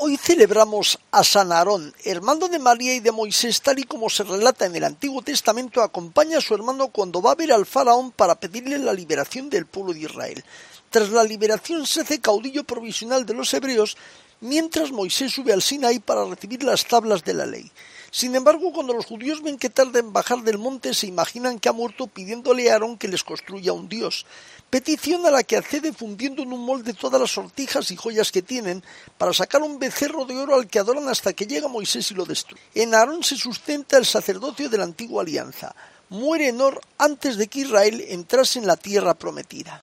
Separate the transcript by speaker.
Speaker 1: Hoy celebramos a San Aarón, hermano de María y de Moisés, tal y como se relata en el Antiguo Testamento. Acompaña a su hermano cuando va a ver al faraón para pedirle la liberación del pueblo de Israel. Tras la liberación se hace caudillo provisional de los hebreos, mientras Moisés sube al Sinaí para recibir las tablas de la ley. Sin embargo, cuando los judíos ven que tarda en bajar del monte, se imaginan que ha muerto, pidiéndole a Aarón que les construya un dios, petición a la que accede fundiendo en un molde todas las sortijas y joyas que tienen para sacar un becerro de oro al que adoran hasta que llega Moisés y lo destruye. En Aarón se sustenta el sacerdocio de la antigua alianza. Muere en Hor antes de que Israel entrase en la tierra prometida.